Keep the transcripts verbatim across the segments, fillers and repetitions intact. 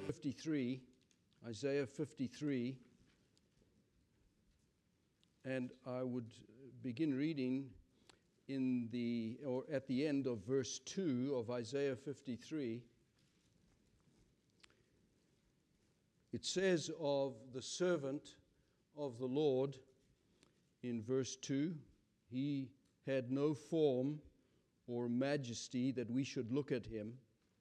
fifty-three, Isaiah fifty-three, and I would begin reading in the or at the end of verse two of Isaiah fifty-three. It says of the servant of the Lord in verse two, he had no form or majesty that we should look at him,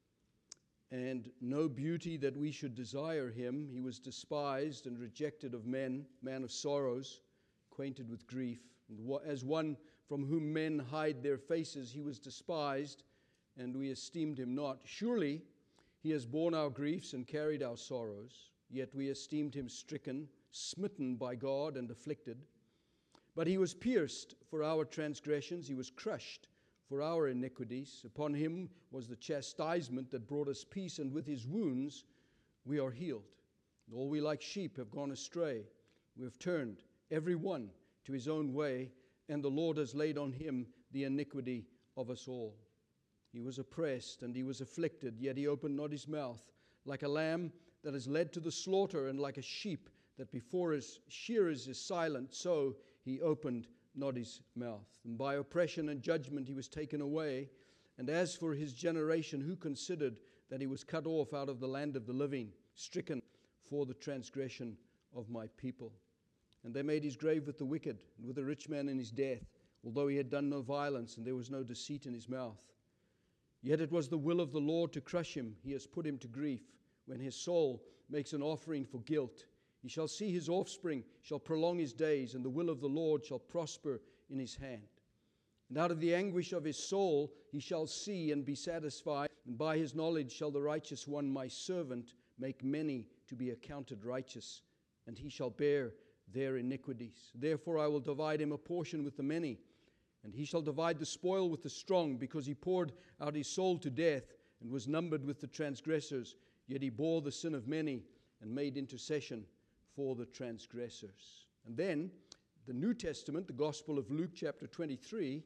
and no beauty that we should desire him. He was despised and rejected of men, man of sorrows, acquainted with grief. And as one from whom men hide their faces, he was despised, and we esteemed him not. Surely he has borne our griefs and carried our sorrows, yet we esteemed him stricken, smitten by God, and afflicted. But he was pierced for our transgressions, he was crushed for our iniquities. Upon him was the chastisement that brought us peace, and with his wounds we are healed. All we like sheep have gone astray. We have turned every one to his own way, and the Lord has laid on him the iniquity of us all. He was oppressed and he was afflicted, yet he opened not his mouth. Like a lamb that is led to the slaughter, and like a sheep that before his shearers is silent, so he opened not his mouth. And by oppression and judgment he was taken away. And as for his generation, who considered that he was cut off out of the land of the living, stricken for the transgression of my people? And they made his grave with the wicked, and with the rich man in his death, although he had done no violence, and there was no deceit in his mouth. Yet it was the will of the Lord to crush him. He has put him to grief. When his soul makes an offering for guilt, he shall see his offspring, shall prolong his days, and the will of the Lord shall prosper in his hand. And out of the anguish of his soul he shall see and be satisfied, and by his knowledge shall the righteous one, my servant, make many to be accounted righteous, and he shall bear their iniquities. Therefore I will divide him a portion with the many, and he shall divide the spoil with the strong, because he poured out his soul to death, and was numbered with the transgressors. Yet he bore the sin of many, and made intercession for the transgressors. And then the New Testament, the Gospel of Luke chapter twenty-three.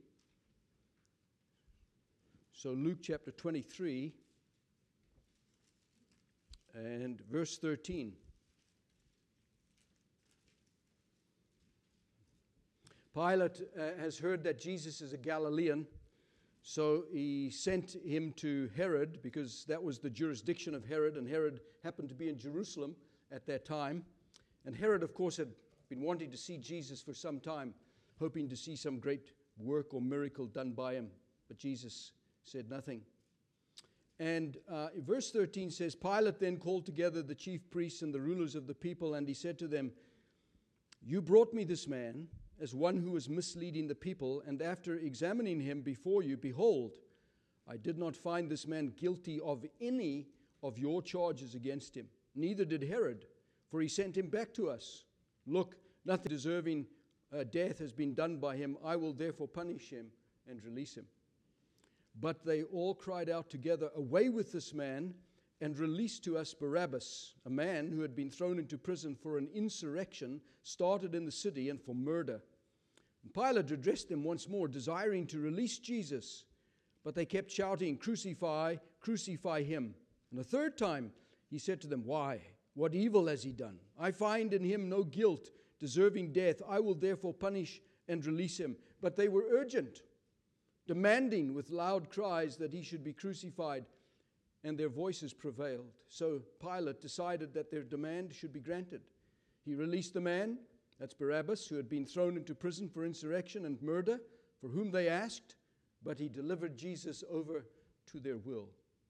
So Luke chapter twenty-three and verse thirteen. Pilate uh, has heard that Jesus is a Galilean, so he sent him to Herod, because that was the jurisdiction of Herod, and Herod happened to be in Jerusalem at that time. And Herod, of course, had been wanting to see Jesus for some time, hoping to see some great work or miracle done by him. But Jesus said nothing. And uh, verse thirteen says, Pilate then called together the chief priests and the rulers of the people, and he said to them, you brought me this man as one who was misleading the people, and after examining him before you, behold, I did not find this man guilty of any of your charges against him. Neither did Herod, for he sent him back to us. Look, nothing deserving uh, death has been done by him. I will therefore punish him and release him. But they all cried out together, away with this man, and release to us Barabbas, a man who had been thrown into prison for an insurrection started in the city and for murder. And Pilate addressed them once more, desiring to release Jesus. But they kept shouting, crucify, crucify him. And a third time he said to them, why? What evil has he done? I find in him no guilt deserving death. I will therefore punish and release him. But they were urgent, demanding with loud cries that he should be crucified, and their voices prevailed. So Pilate decided that their demand should be granted. He released the man, that's Barabbas, who had been thrown into prison for insurrection and murder, for whom they asked, but he delivered Jesus over to their will.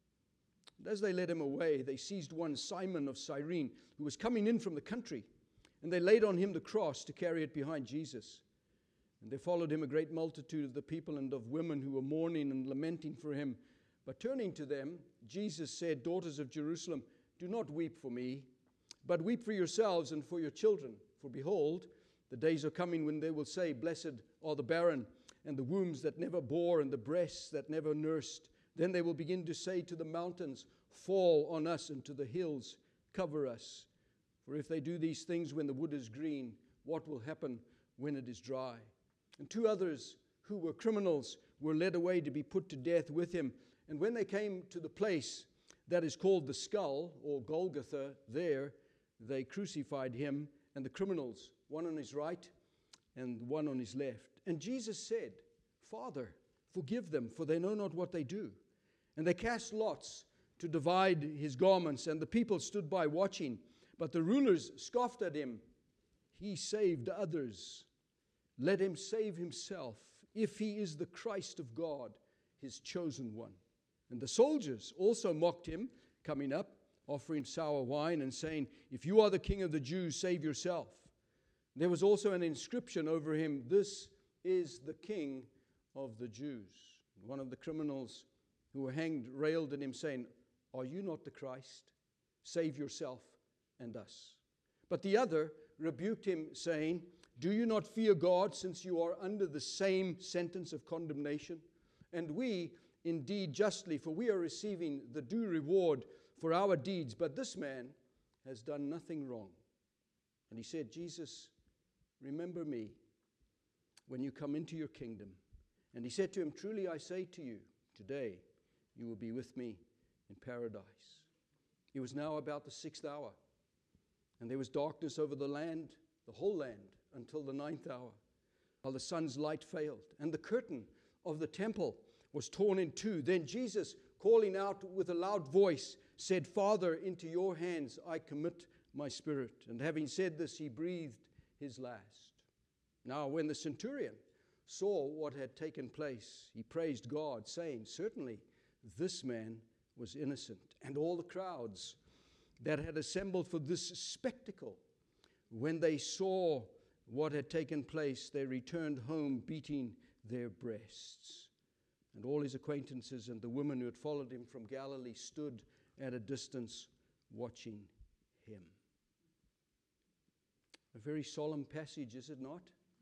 And as they led him away, they seized one Simon of Cyrene, who was coming in from the country, and they laid on him the cross to carry it behind Jesus. And there followed him a great multitude of the people and of women who were mourning and lamenting for him. But turning to them, Jesus said, daughters of Jerusalem, do not weep for me, but weep for yourselves and for your children. For behold, the days are coming when they will say, blessed are the barren, and the wombs that never bore, and the breasts that never nursed. Then they will begin to say to the mountains, fall on us, and to the hills, cover us. For if they do these things when the wood is green, what will happen when it is dry? And two others who were criminals were led away to be put to death with him. And when they came to the place, that is called the skull, or Golgotha, there they crucified him and the criminals, one on his right and one on his left. And Jesus said, Father, forgive them, for they know not what they do. And they cast lots to divide his garments, and the people stood by watching. But the rulers scoffed at him. He saved others. Let him save himself, if he is the Christ of God, his chosen one. And the soldiers also mocked him, coming up, offering sour wine, and saying, If you are the king of the Jews, save yourself. There was also an inscription over him, This is the King of the Jews. One of the criminals who were hanged railed at him, saying, Are you not the Christ? Save yourself and us. But the other rebuked him, saying, Do you not fear God, since you are under the same sentence of condemnation? And we indeed justly, for we are receiving the due reward for our deeds, but this man has done nothing wrong. And he said, Jesus, remember me when you come into your kingdom. And he said to him, Truly I say to you, today you will be with me in paradise. It was now about the sixth hour, and there was darkness over the land, the whole land, until the ninth hour, while the sun's light failed, and the curtain of the temple was torn in two. Then Jesus, calling out with a loud voice, said, Father, into your hands I commit my spirit. And having said this, he breathed his last. Now when the centurion saw what had taken place, he praised God, saying, Certainly this man was innocent. And all the crowds that had assembled for this spectacle, when they saw what had taken place, they returned home beating their breasts. And all his acquaintances and the women who had followed him from Galilee stood at a distance watching him. A very solemn passage, is it not?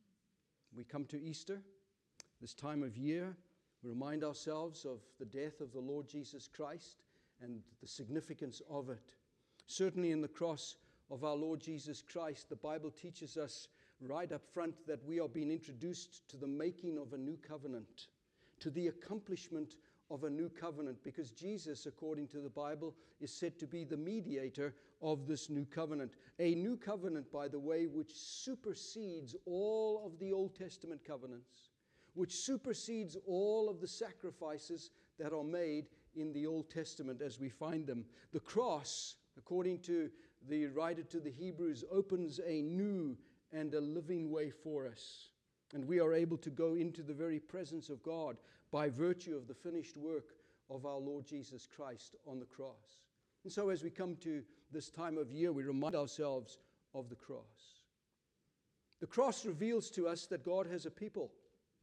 We come to Easter, this time of year. We remind ourselves of the death of the Lord Jesus Christ and the significance of it. Certainly in the cross of our Lord Jesus Christ, the Bible teaches us right up front that we are being introduced to the making of a new covenant, to the accomplishment of a new covenant, because Jesus, according to the Bible, is said to be the mediator of this new covenant. A new covenant, by the way, which supersedes all of the Old Testament covenants, which supersedes all of the sacrifices that are made in the Old Testament as we find them. The cross, according to the writer to the Hebrews, opens a new and a living way for us. And we are able to go into the very presence of God by virtue of the finished work of our Lord Jesus Christ on the cross. And so as we come to this time of year, we remind ourselves of the cross. The cross reveals to us that God has a people.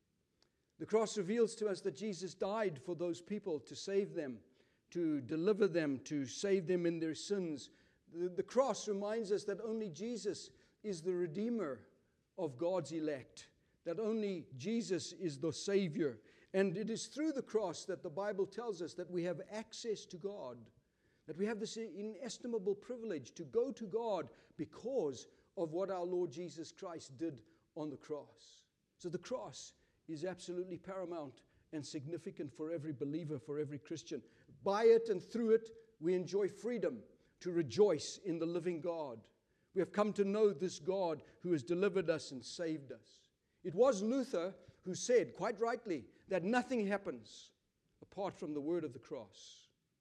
The cross reveals to us that Jesus died for those people to save them, to deliver them, to save them in their sins. The, the cross reminds us that only Jesus is the Redeemer of God's elect, that only Jesus is the Savior. And it is through the cross that the Bible tells us that we have access to God, that we have this inestimable privilege to go to God because of what our Lord Jesus Christ did on the cross. So the cross is absolutely paramount and significant for every believer, for every Christian. By it and through it, we enjoy freedom to rejoice in the living God. We have come to know this God who has delivered us and saved us. It was Luther who said, quite rightly, that nothing happens apart from the word of the cross.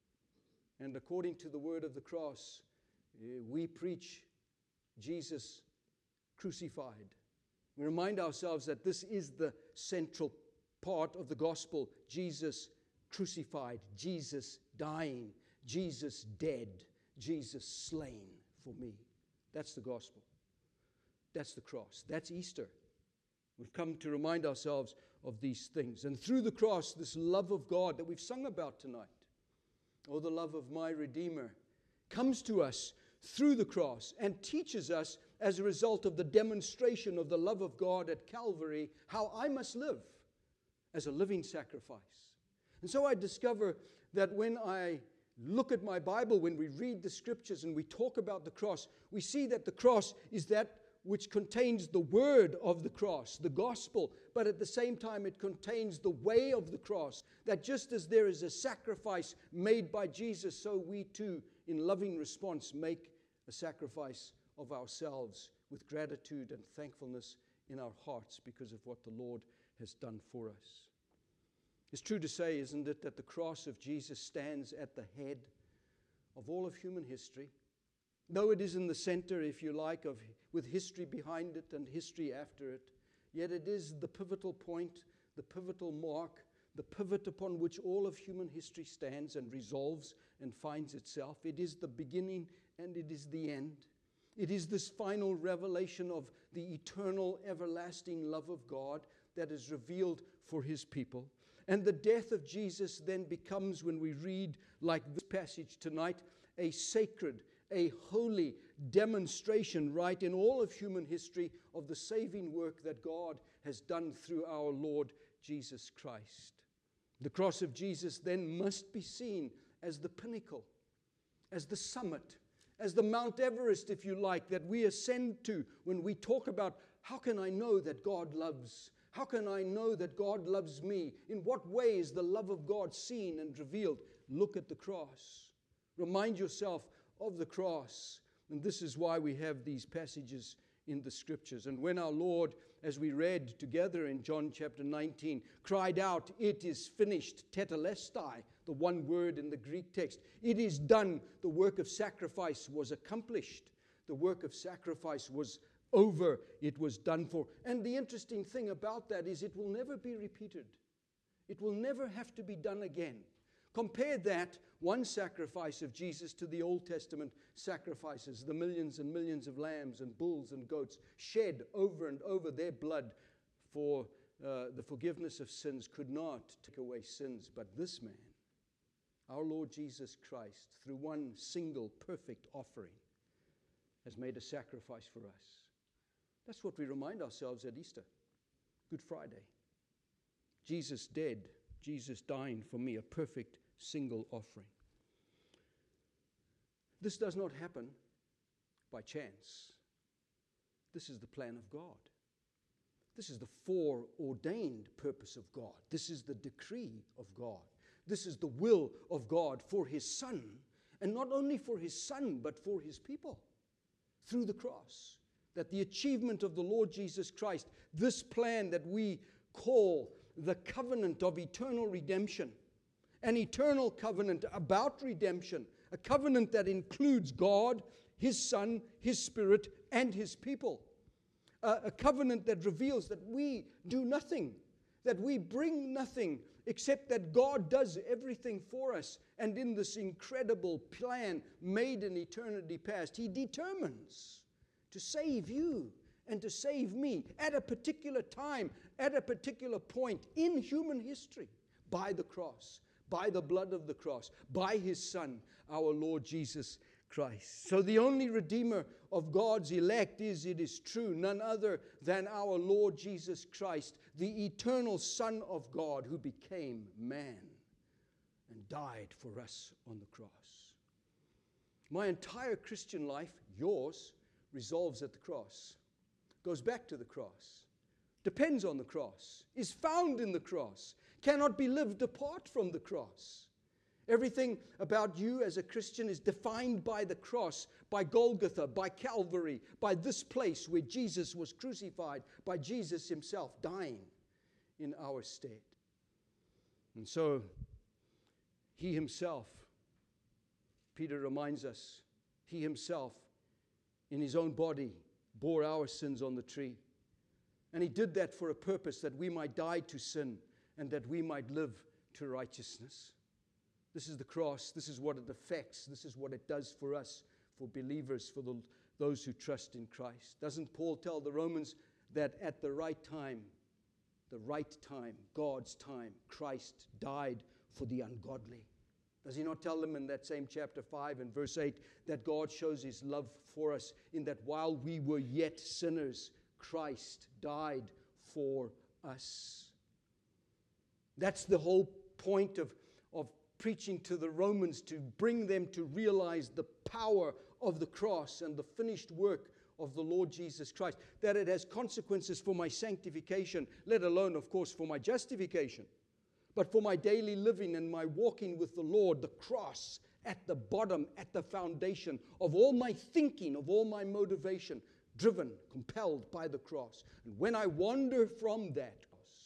And according to the word of the cross, we preach Jesus crucified. We remind ourselves that this is the central part of the gospel. Jesus crucified, Jesus dying, Jesus dead, Jesus slain for me. That's the gospel. That's the cross. That's Easter. We've come to remind ourselves of these things. And through the cross, this love of God that we've sung about tonight, oh, the love of my Redeemer, comes to us through the cross and teaches us, as a result of the demonstration of the love of God at Calvary, how I must live as a living sacrifice. And so I discover that when I look at my Bible, when we read the scriptures and we talk about the cross, we see that the cross is that which contains the word of the cross, the gospel, but at the same time it contains the way of the cross, that just as there is a sacrifice made by Jesus, so we too, in loving response, make a sacrifice of ourselves with gratitude and thankfulness in our hearts because of what the Lord has done for us. It's true to say, isn't it, that the cross of Jesus stands at the head of all of human history, though it is in the center, if you like, of with history behind it and history after it, yet it is the pivotal point, the pivotal mark, the pivot upon which all of human history stands and resolves and finds itself. It is the beginning and it is the end. It is this final revelation of the eternal, everlasting love of God that is revealed for His people. And the death of Jesus then becomes, when we read like this passage tonight, a sacred, a holy demonstration, right, in all of human history of the saving work that God has done through our Lord Jesus Christ. The cross of Jesus then must be seen as the pinnacle, as the summit, as the Mount Everest, if you like, that we ascend to when we talk about how can I know that God loves? How can I know that God loves me? In what way is the love of God seen and revealed? Look at the cross. Remind yourself of the cross. And this is why we have these passages in the Scriptures. And when our Lord, as we read together in John chapter nineteen, cried out, "It is finished," tetelestai, the one word in the Greek text. It is done. The work of sacrifice was accomplished. The work of sacrifice was over. It was done for. And the interesting thing about that is it will never be repeated. It will never have to be done again. Compare that one sacrifice of Jesus to the Old Testament sacrifices, the millions and millions of lambs and bulls and goats shed over and over. Their blood for uh, the forgiveness of sins could not take away sins. But this man, our Lord Jesus Christ, through one single perfect offering, has made a sacrifice for us. That's what we remind ourselves at Easter, Good Friday. Jesus dead, Jesus dying for me, a perfect single offering. This does not happen by chance. This is the plan of God. This is the foreordained purpose of God. This is the decree of God. This is the will of God for His Son, and not only for His Son, but for His people through the cross. That the achievement of the Lord Jesus Christ, this plan that we call the covenant of eternal redemption, an eternal covenant about redemption, a covenant that includes God, His Son, His Spirit, and His people. A, a covenant that reveals that we do nothing, that we bring nothing, except that God does everything for us. And in this incredible plan made in eternity past, He determines to save you and to save me at a particular time, at a particular point in human history, by the cross, by the blood of the cross, by His Son, our Lord Jesus Christ. So the only Redeemer of God's elect is, it is true, none other than our Lord Jesus Christ, the eternal Son of God who became man and died for us on the cross. My entire Christian life, yours, resolves at the cross, goes back to the cross, depends on the cross, is found in the cross, cannot be lived apart from the cross. Everything about you as a Christian is defined by the cross, by Golgotha, by Calvary, by this place where Jesus was crucified, by Jesus Himself dying in our stead. And so He Himself, Peter reminds us, He Himself in His own body bore our sins on the tree. And He did that for a purpose, that we might die to sin and that we might live to righteousness. This is the cross. This is what it affects. This is what it does for us, for believers, for the, those who trust in Christ. Doesn't Paul tell the Romans that at the right time, the right time, God's time, Christ died for the ungodly? Does he not tell them in that same chapter five and verse eight that God shows His love for us in that while we were yet sinners, Christ died for us? That's the whole point of, of preaching to the Romans, to bring them to realize the power of the cross and the finished work of the Lord Jesus Christ, that it has consequences for my sanctification, let alone, of course, for my justification. But for my daily living and my walking with the Lord, the cross at the bottom, at the foundation of all my thinking, of all my motivation, driven, compelled by the cross. And when I wander from that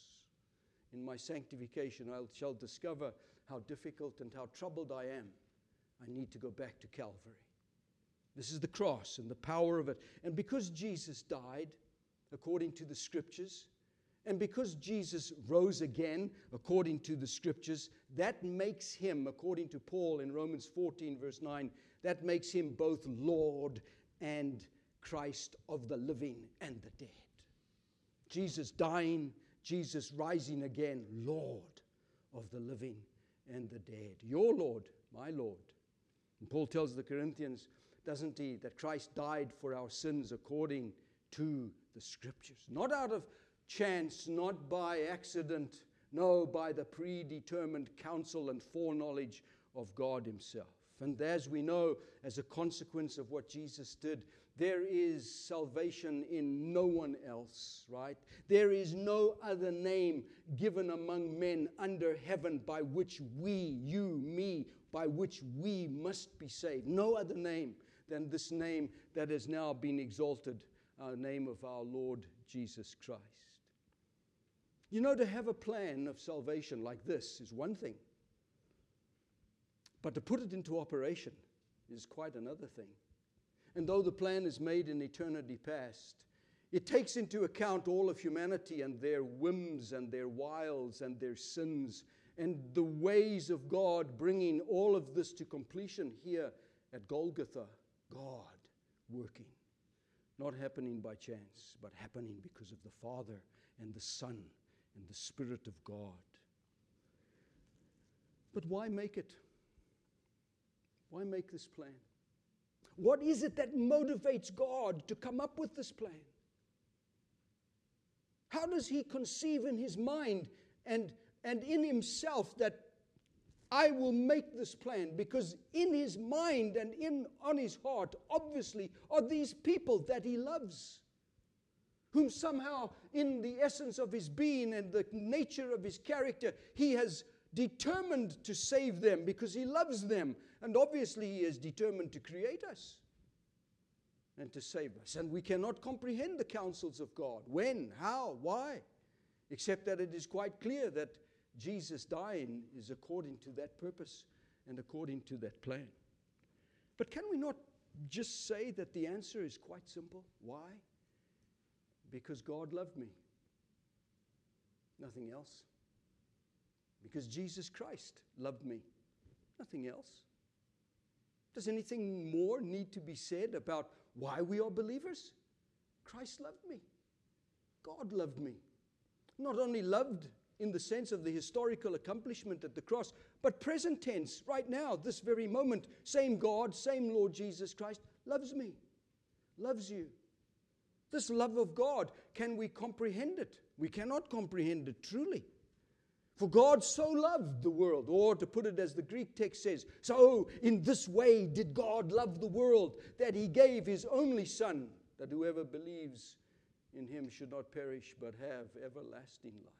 in my sanctification, I shall discover how difficult and how troubled I am. I need to go back to Calvary. This is the cross and the power of it. And because Jesus died, according to the Scriptures, and because Jesus rose again, according to the Scriptures, that makes him, according to Paul in Romans fourteen, verse nine, that makes him both Lord and Christ of the living and the dead. Jesus dying, Jesus rising again, Lord of the living and the dead. Your Lord, my Lord. And Paul tells the Corinthians, doesn't he, that Christ died for our sins according to the Scriptures. Not out of chance, not by accident, no, by the predetermined counsel and foreknowledge of God himself. And as we know, as a consequence of what Jesus did, there is salvation in no one else, right? There is no other name given among men under heaven by which we, you, me, by which we must be saved. No other name than this name that has now been exalted, our name of our Lord Jesus Christ. You know, to have a plan of salvation like this is one thing, but to put it into operation is quite another thing. And though the plan is made in eternity past, it takes into account all of humanity and their whims and their wiles and their sins and the ways of God bringing all of this to completion here at Golgotha. God working, not happening by chance, but happening because of the Father and the Son and the Spirit of God. But why make it? Why make this plan? What is it that motivates God to come up with this plan? How does he conceive in his mind and, and in himself that I will make this plan? Because in his mind and in on his heart, obviously, are these people that he loves, whom somehow in the essence of his being and the nature of his character, he has determined to save them because he loves them. And obviously he is determined to create us and to save us. And we cannot comprehend the counsels of God. When, how, why? Except that it is quite clear that Jesus dying is according to that purpose and according to that plan. But can we not just say that the answer is quite simple? Why? Because God loved me. Nothing else. Because Jesus Christ loved me. Nothing else. Does anything more need to be said about why we are believers? Christ loved me. God loved me. Not only loved in the sense of the historical accomplishment at the cross, but present tense, right now, this very moment, same God, same Lord Jesus Christ, loves me, loves you. This love of God, can we comprehend it? We cannot comprehend it truly. For God so loved the world, or to put it as the Greek text says, so in this way did God love the world, that he gave his only Son, that whoever believes in him should not perish but have everlasting life.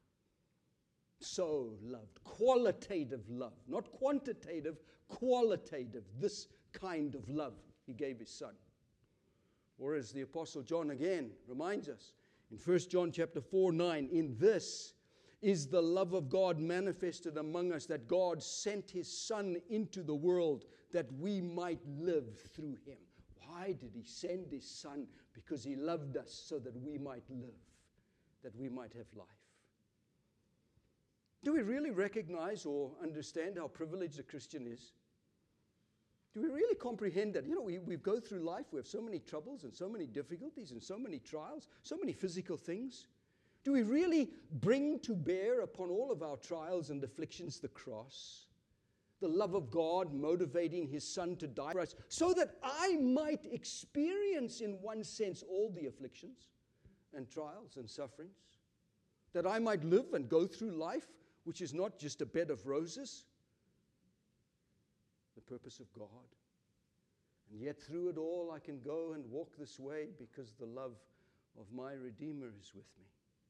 So loved, qualitative love, not quantitative, qualitative, this kind of love he gave his Son. Or as the Apostle John again reminds us in First John chapter four, nine, in this is the love of God manifested among us, that God sent his Son into the world that we might live through him. Why did he send his Son? Because he loved us so that we might live, that we might have life. Do we really recognize or understand how privileged a Christian is? Do we really comprehend that? You know, we, we go through life, we have so many troubles and so many difficulties and so many trials, so many physical things. Do we really bring to bear upon all of our trials and afflictions the cross? The love of God motivating his Son to die for us so that I might experience in one sense all the afflictions and trials and sufferings? That I might live and go through life which is not just a bed of roses? The purpose of God. And yet through it all I can go and walk this way because the love of my Redeemer is with me.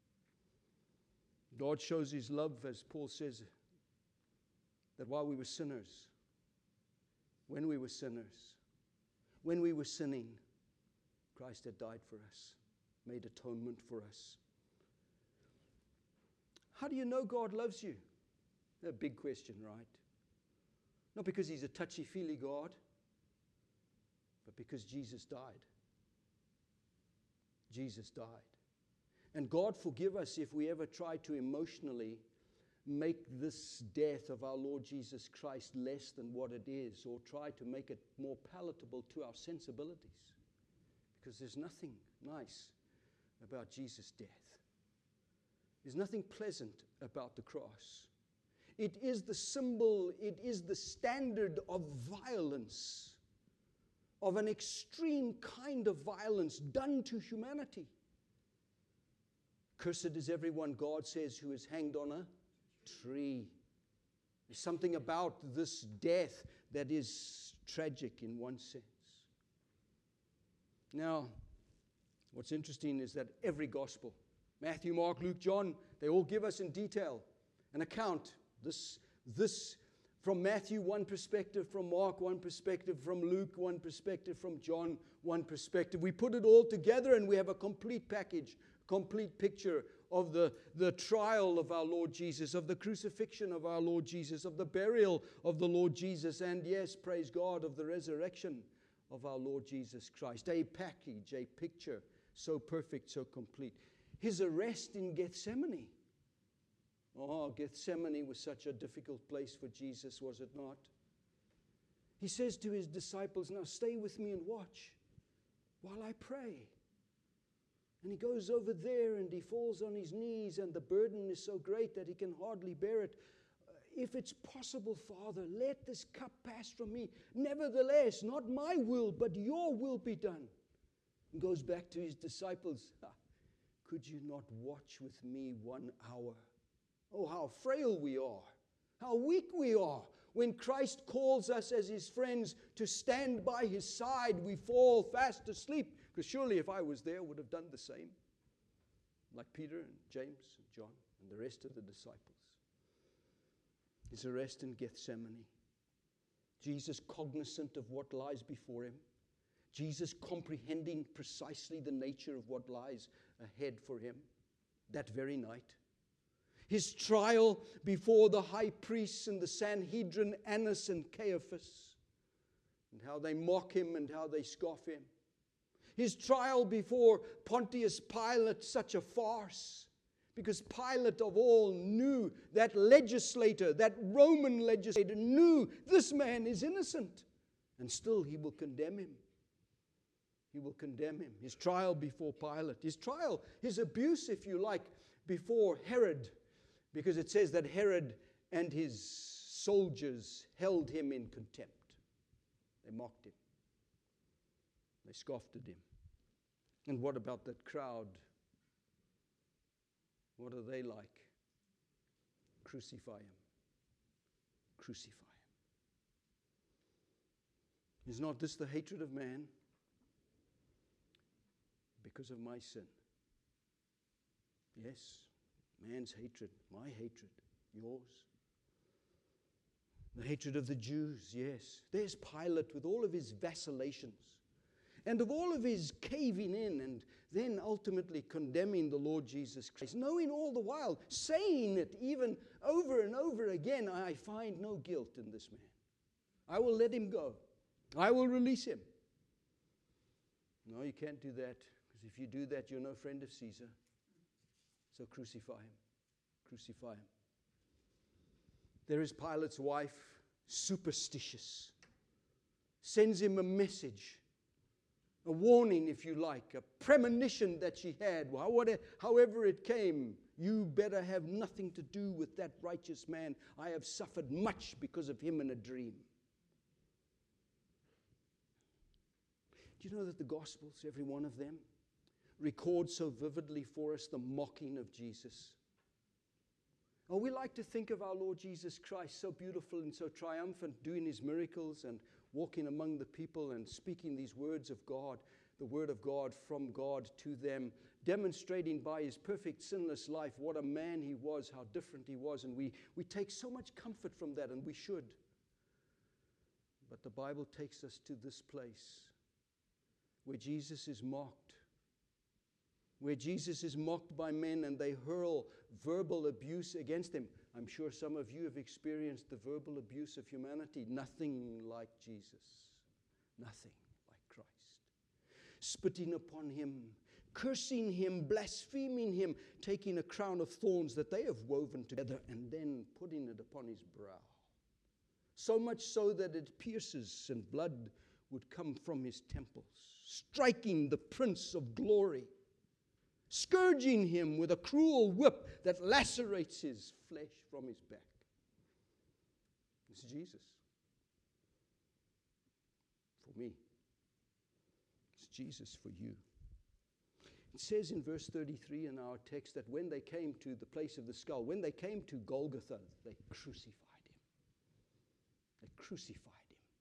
God shows his love, as Paul says, that while we were sinners, when we were sinners, when we were sinning, Christ had died for us, made atonement for us. How do you know God loves you? A big question, right? Not because he's a touchy-feely God, but because Jesus died. Jesus died. And God forgive us if we ever try to emotionally make this death of our Lord Jesus Christ less than what it is, or try to make it more palatable to our sensibilities. Because there's nothing nice about Jesus' death. There's nothing pleasant about the cross. It is the symbol, it is the standard of violence, of an extreme kind of violence done to humanity. Cursed is everyone, God says, who is hanged on a tree. There's something about this death that is tragic in one sense. Now, what's interesting is that every gospel, Matthew, Mark, Luke, John, they all give us in detail an account. This, this from Matthew, one perspective, from Mark, one perspective, from Luke, one perspective, from John, one perspective. We put it all together and we have a complete package, complete picture of the, the trial of our Lord Jesus, of the crucifixion of our Lord Jesus, of the burial of the Lord Jesus, and yes, praise God, of the resurrection of our Lord Jesus Christ. A package, a picture so perfect, so complete. His arrest in Gethsemane. Oh, Gethsemane was such a difficult place for Jesus, was it not? He says to his disciples, now stay with me and watch while I pray. And he goes over there and he falls on his knees, and the burden is so great that he can hardly bear it. If it's possible, Father, let this cup pass from me. Nevertheless, not my will, but your will be done. And goes back to his disciples. Could you not watch with me one hour? Oh, how frail we are. How weak we are. When Christ calls us as his friends to stand by his side, we fall fast asleep. Because surely if I was there, I would have done the same. Like Peter and James and John and the rest of the disciples. His arrest in Gethsemane. Jesus cognizant of what lies before him. Jesus comprehending precisely the nature of what lies ahead for him that very night. His trial before the high priests and the Sanhedrin, Annas and Caiaphas, and how they mock him and how they scoff him. His trial before Pontius Pilate, such a farce, because Pilate of all knew, that legislator, that Roman legislator knew this man is innocent, and still he will condemn him. He will condemn him. His trial before Pilate, his trial, his abuse, if you like, before Herod, because it says that Herod and his soldiers held him in contempt. They mocked him. They scoffed at him. And what about that crowd? What are they like? Crucify him. Crucify him. Is not this the hatred of man? Because of my sin. Yes, man's hatred, my hatred, yours. The hatred of the Jews, yes. There's Pilate with all of his vacillations and of all of his caving in and then ultimately condemning the Lord Jesus Christ, knowing all the while, saying it even over and over again, I find no guilt in this man. I will let him go. I will release him. No, you can't do that, because if you do that, you're no friend of Caesar. So crucify him. Crucify him. There is Pilate's wife, superstitious, sends him a message, a warning, if you like, a premonition that she had. However it came, you better have nothing to do with that righteous man. I have suffered much because of him in a dream. Do you know that the Gospels, every one of them, record so vividly for us the mocking of Jesus? Oh, we like to think of our Lord Jesus Christ so beautiful and so triumphant, doing his miracles and walking among the people and speaking these words of God, the word of God from God to them, demonstrating by his perfect sinless life what a man he was, how different he was. And we, we take so much comfort from that, and we should. But the Bible takes us to this place where Jesus is mocked, where Jesus is mocked by men and they hurl verbal abuse against him. I'm sure some of you have experienced the verbal abuse of humanity. Nothing like Jesus. Nothing like Christ. Spitting upon him, cursing him, blaspheming him, taking a crown of thorns that they have woven together and then putting it upon his brow. So much so that it pierces and blood would come from his temples, striking the Prince of Glory, scourging him with a cruel whip that lacerates his flesh from his back. It's Jesus. For me. It's Jesus for you. It says in verse thirty-three in our text that when they came to the place of the skull, when they came to Golgotha, they crucified him. They crucified him.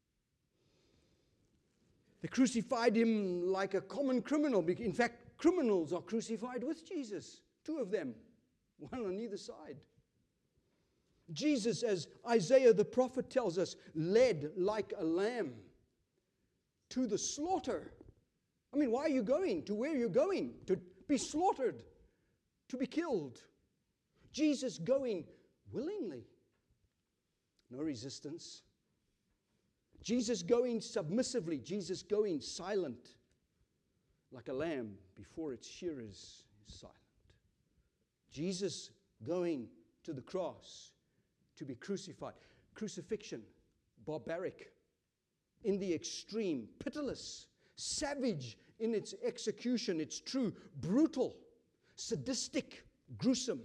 They crucified him like a common criminal. In fact, criminals are crucified with Jesus. Two of them, one on either side. Jesus, as Isaiah the prophet tells us, led like a lamb to the slaughter. I mean, why are you going? To where you're going? To be slaughtered, to be killed. Jesus going willingly. No resistance. Jesus going submissively. Jesus going silent. Like a lamb before its shearers is silent. Jesus going to the cross to be crucified. Crucifixion, barbaric, in the extreme, pitiless, savage in its execution. It's true, brutal, sadistic, gruesome.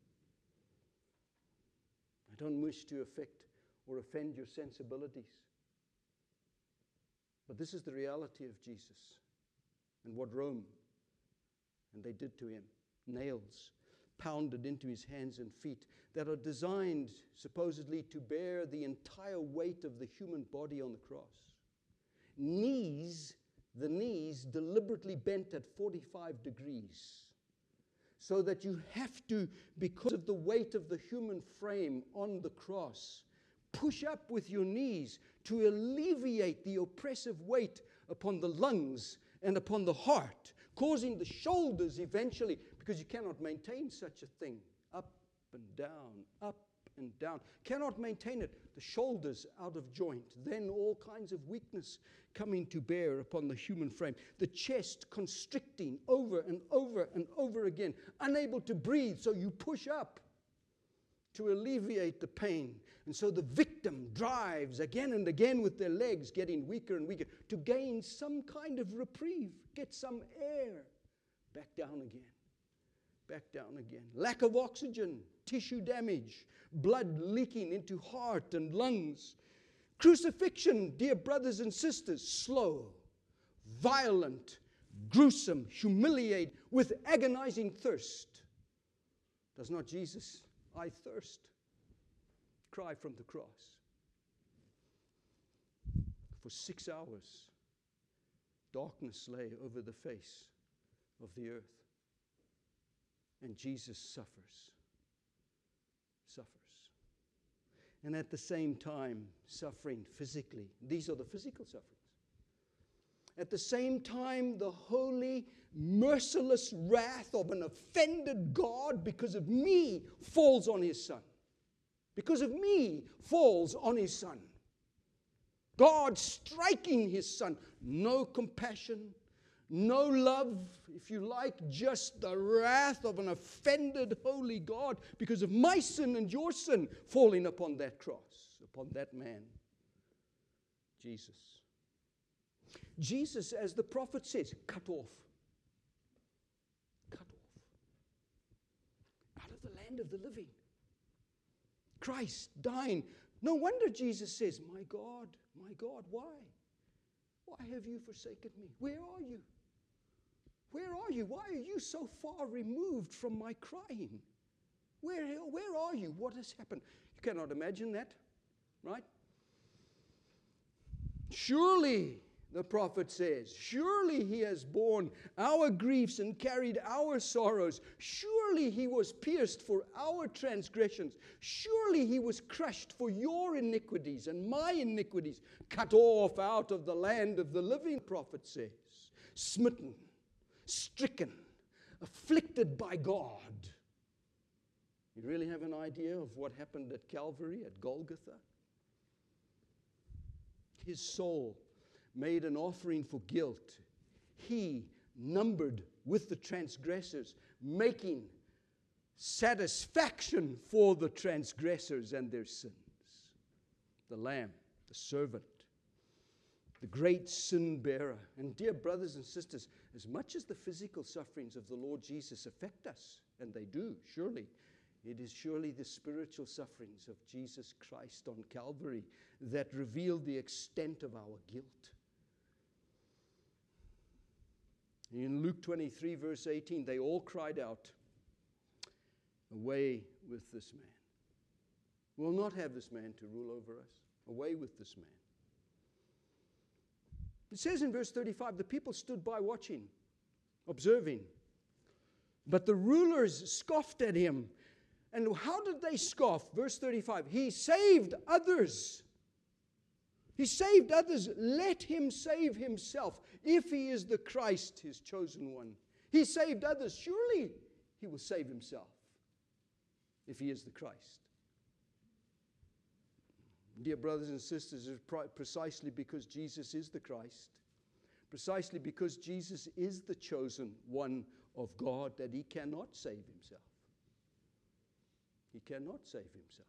I don't wish to affect or offend your sensibilities. But this is the reality of Jesus and what Rome and they did to him. Nails pounded into his hands and feet that are designed supposedly to bear the entire weight of the human body on the cross. Knees, the knees deliberately bent at forty-five degrees so that you have to, because of the weight of the human frame on the cross, push up with your knees to alleviate the oppressive weight upon the lungs and upon the heart, causing the shoulders eventually, because you cannot maintain such a thing, up and down, up and down. Cannot maintain it. The shoulders out of joint. Then all kinds of weakness coming to bear upon the human frame. The chest constricting over and over and over again. Unable to breathe, so you push up to alleviate the pain. And so the victim drives again and again with their legs getting weaker and weaker to gain some kind of reprieve, get some air. Back down again. Back down again. Lack of oxygen, tissue damage, blood leaking into heart and lungs. Crucifixion, dear brothers and sisters, slow, violent, gruesome, humiliate, with agonizing thirst. Does not Jesus, I thirst, cry from the cross? For six hours, darkness lay over the face of the earth. And Jesus suffers. Suffers. And at the same time, suffering physically. These are the physical sufferings. At the same time, the holy, merciless wrath of an offended God because of me falls on his Son. Because of me falls on his Son. God striking his Son. No compassion, no love, if you like, just the wrath of an offended holy God because of my sin and your sin falling upon that cross, upon that man, Jesus. Jesus, as the prophet says, cut off. Cut off. Out of the land of the living. Christ dying. No wonder Jesus says, my God, my God, why? Why have you forsaken me? Where are you? Where are you? Why are you so far removed from my crying? Where, where are you? What has happened? You cannot imagine that, right? Surely, the prophet says, surely he has borne our griefs and carried our sorrows. Surely he was pierced for our transgressions. Surely he was crushed for your iniquities and my iniquities, cut off out of the land of the living, prophet says. Smitten, stricken, afflicted by God. You really have an idea of what happened at Calvary, at Golgotha? His soul made an offering for guilt. He numbered with the transgressors, making satisfaction for the transgressors and their sins. The Lamb, the servant, the great sin bearer. And dear brothers and sisters, as much as the physical sufferings of the Lord Jesus affect us, and they do, surely, it is surely the spiritual sufferings of Jesus Christ on Calvary that reveal the extent of our guilt. In Luke twenty-three, verse eighteen, they all cried out, "Away with this man. We'll not have this man to rule over us. Away with this man." It says in verse thirty-five, the people stood by watching, observing. But the rulers scoffed at him. And how did they scoff? Verse thirty-five, he saved others. He saved others. Let him save himself if he is the Christ, his chosen one. He saved others. Surely he will save himself if he is the Christ. Dear brothers and sisters, it's precisely because Jesus is the Christ, precisely because Jesus is the chosen one of God, that he cannot save himself. He cannot save himself.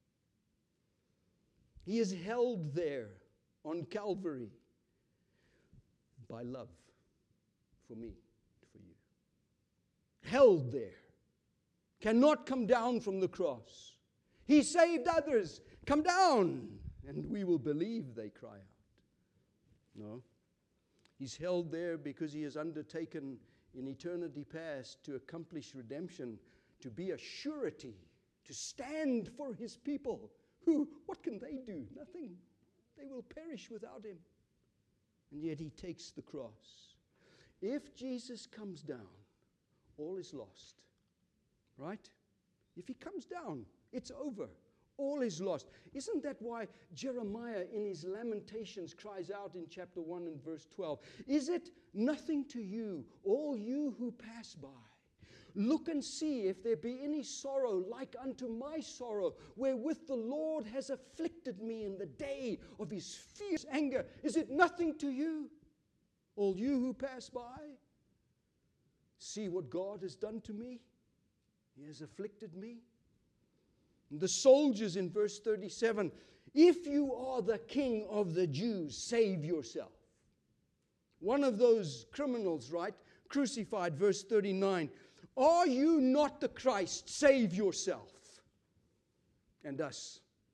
He is held there on Calvary by love for me, for you. Held there. Cannot come down from the cross. He saved others. Come down, and we will believe, they cry out. No. He's held there because he has undertaken in eternity past to accomplish redemption, to be a surety, to stand for his people. Who, what can they do? Nothing. They will perish without him. And yet he takes the cross. If Jesus comes down, all is lost. Right? If he comes down, it's over. All is lost. Isn't that why Jeremiah in his Lamentations cries out in chapter one and verse twelve? Is it nothing to you, all you who pass by? Look and see if there be any sorrow like unto my sorrow, wherewith the Lord has afflicted me in the day of his fierce anger. Is it nothing to you, all you who pass by? See what God has done to me. He has afflicted me. And the soldiers in verse thirty-seven, if you are the king of the Jews, save yourself. One of those criminals, right, crucified, verse thirty-nine, are you not the Christ? Save yourself and us.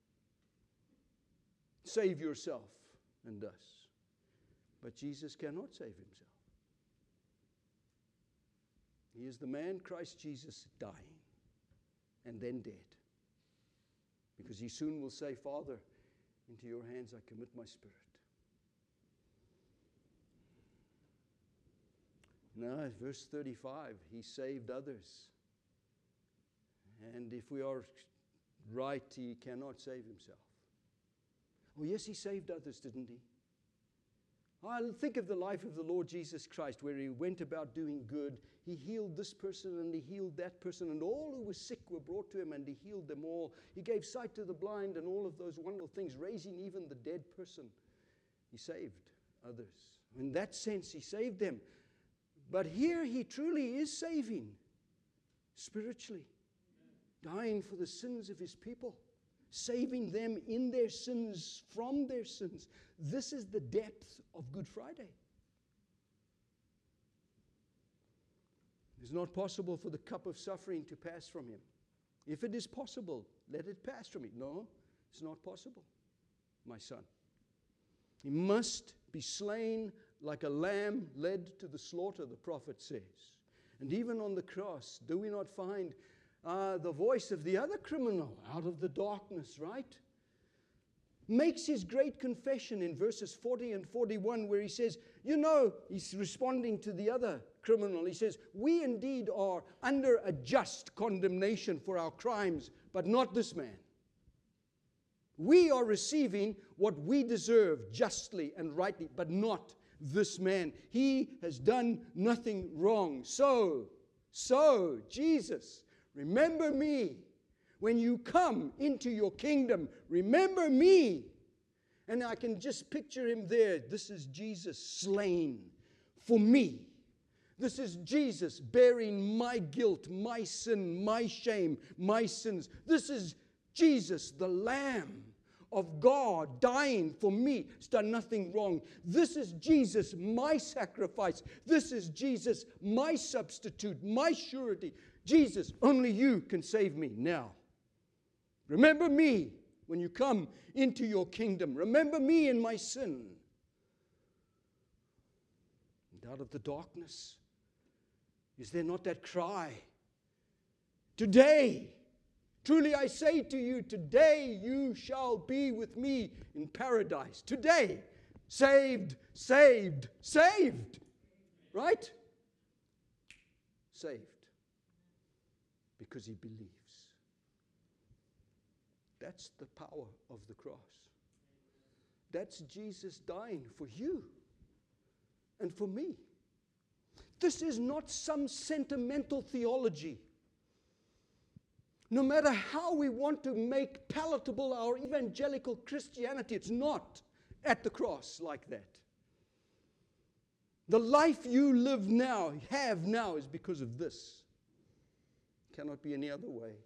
Save yourself and us. But Jesus cannot save himself. He is the man, Christ Jesus, dying and then dead. Because he soon will say, Father, into your hands I commit my spirit. Now, verse thirty-five, he saved others. And if we are right, he cannot save himself. Oh, yes, he saved others, didn't he? I think of the life of the Lord Jesus Christ, where he went about doing good. He healed this person and he healed that person, and all who were sick were brought to him and he healed them all. He gave sight to the blind and all of those wonderful things, raising even the dead person. He saved others. In that sense, he saved them. But here he truly is saving spiritually, dying for the sins of his people, saving them in their sins, from their sins. This is the depth of Good Friday. It is not possible for the cup of suffering to pass from him. If it is possible, let it pass from me. No, it's not possible, my son. He must be slain like a lamb led to the slaughter, the prophet says. And even on the cross, do we not find uh, the voice of the other criminal out of the darkness, right? makes his great confession in verses forty and forty-one, where he says, you know, he's responding to the other criminal. He says, we indeed are under a just condemnation for our crimes, but not this man. We are receiving what we deserve justly and rightly, but not this man. He has done nothing wrong. So, so, Jesus, remember me. When you come into your kingdom, remember me. And I can just picture him there. This is Jesus slain for me. This is Jesus bearing my guilt, my sin, my shame, my sins. This is Jesus, the Lamb of God, dying for me. He's done nothing wrong. This is Jesus, my sacrifice. This is Jesus, my substitute, my surety. Jesus, only you can save me now. Remember me when you come into your kingdom. Remember me in my sin. And out of the darkness, is there not that cry? Today, truly I say to you, today you shall be with me in paradise. Today, saved, saved, saved. Right? Saved. Because he believes. That's the power of the cross. That's Jesus dying for you and for me. This is not some sentimental theology. No matter how we want to make palatable our evangelical Christianity, it's not at the cross like that. The life you live now, have now, is because of this. It cannot be any other way.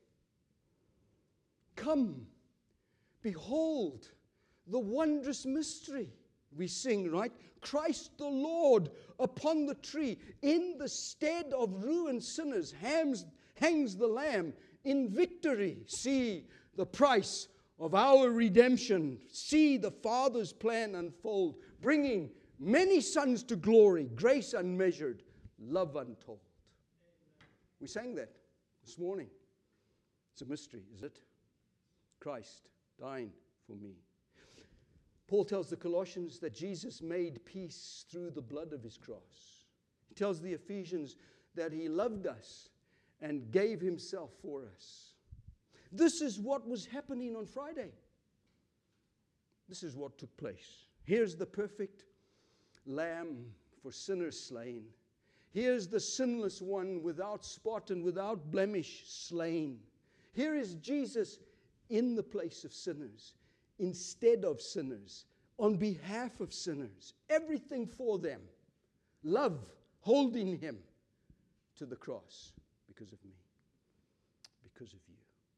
Come, behold the wondrous mystery. We sing, right? Christ the Lord upon the tree, in the stead of ruined sinners, hangs, hangs the Lamb in victory. See the price of our redemption. See the Father's plan unfold, bringing many sons to glory, grace unmeasured, love untold. We sang that this morning. It's a mystery, is it? Christ dying for me. Paul tells the Colossians that Jesus made peace through the blood of his cross. He tells the Ephesians that he loved us and gave himself for us. This is what was happening on Friday. This is what took place. Here's the perfect lamb for sinners slain. Here's the sinless one without spot and without blemish slain. Here is Jesus in the place of sinners, instead of sinners, on behalf of sinners, everything for them. Love holding him to the cross because of me, because of you.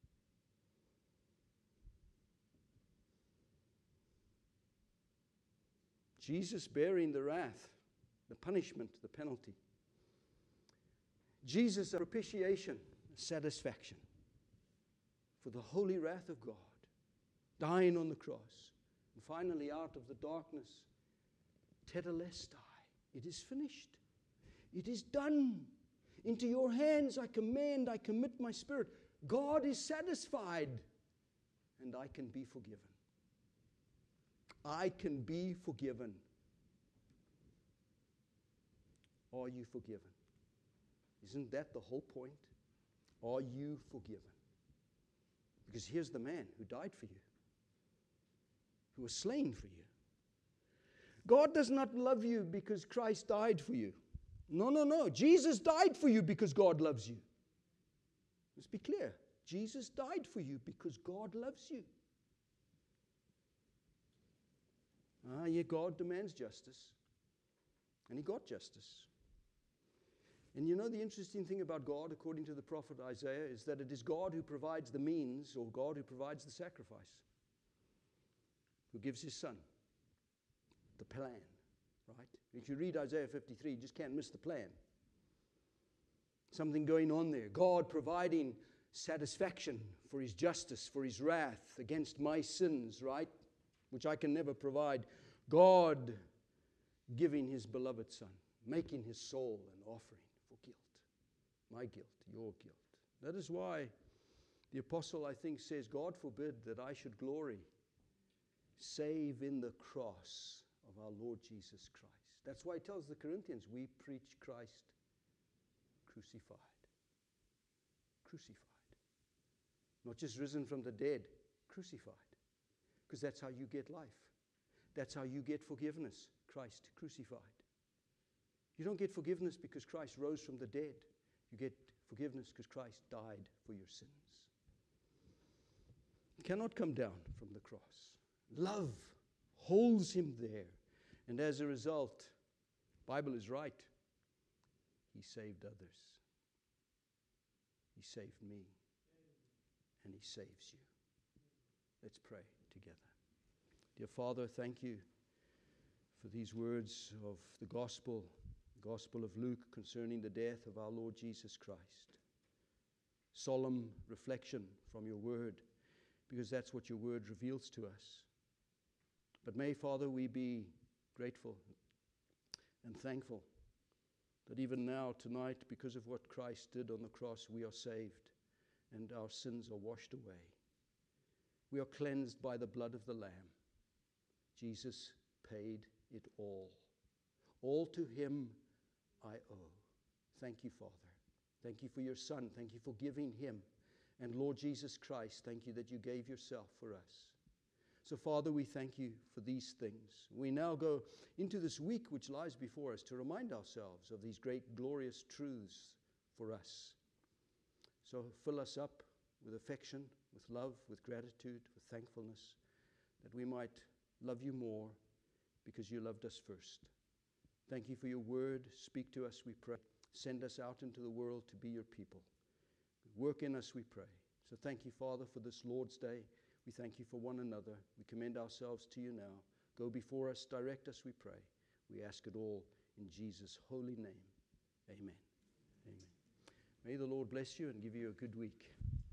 Jesus bearing the wrath, the punishment, the penalty. Jesus, a propitiation, a satisfaction for the holy wrath of God, dying on the cross. And finally, out of the darkness, tetelestai, it is finished. It is done. Into your hands I commend, I commit my spirit. God is satisfied, and I can be forgiven. I can be forgiven. Are you forgiven? Isn't that the whole point? Are you forgiven? Because here's the man who died for you, who was slain for you. God does not love you because Christ died for you. No, no, no. Jesus died for you because God loves you. Let's be clear. Jesus died for you because God loves you. Ah, yeah, God demands justice. And he got justice. And you know the interesting thing about God, according to the prophet Isaiah, is that it is God who provides the means, or God who provides the sacrifice, who gives his son the plan, right? If you read Isaiah fifty-three, you just can't miss the plan. Something going on there. God providing satisfaction for his justice, for his wrath against my sins, right? Which I can never provide. God giving his beloved son, making his soul an offering for guilt. My guilt, your guilt. That is why the apostle, I think, says, God forbid that I should glory, save in the cross of our Lord Jesus Christ. That's why he tells the Corinthians, we preach Christ crucified. Crucified. Not just risen from the dead, crucified. Because that's how you get life. That's how you get forgiveness, Christ crucified. You don't get forgiveness because Christ rose from the dead. You get forgiveness because Christ died for your sins. He cannot come down from the cross. Love holds him there. And as a result, the Bible is right. He saved others. He saved me. And he saves you. Let's pray together. Dear Father, thank you for these words of the gospel, the gospel of Luke concerning the death of our Lord Jesus Christ. Solemn reflection from your word, because that's what your word reveals to us. But may, Father, we be grateful and thankful that even now, tonight, because of what Christ did on the cross, we are saved and our sins are washed away. We are cleansed by the blood of the Lamb. Jesus paid it all. All to him I owe. Thank you, Father. Thank you for your Son. Thank you for giving him. And Lord Jesus Christ, thank you that you gave yourself for us. So, Father, we thank you for these things. We now go into this week which lies before us to remind ourselves of these great, glorious truths for us. So fill us up with affection, with love, with gratitude, with thankfulness, that we might love you more because you loved us first. Thank you for your word. Speak to us, we pray. Send us out into the world to be your people. Work in us, we pray. So thank you, Father, for this Lord's Day. We thank you for one another. We commend ourselves to you now. Go before us, direct us, we pray. We ask it all in Jesus' holy name. Amen. Amen. May the Lord bless you and give you a good week.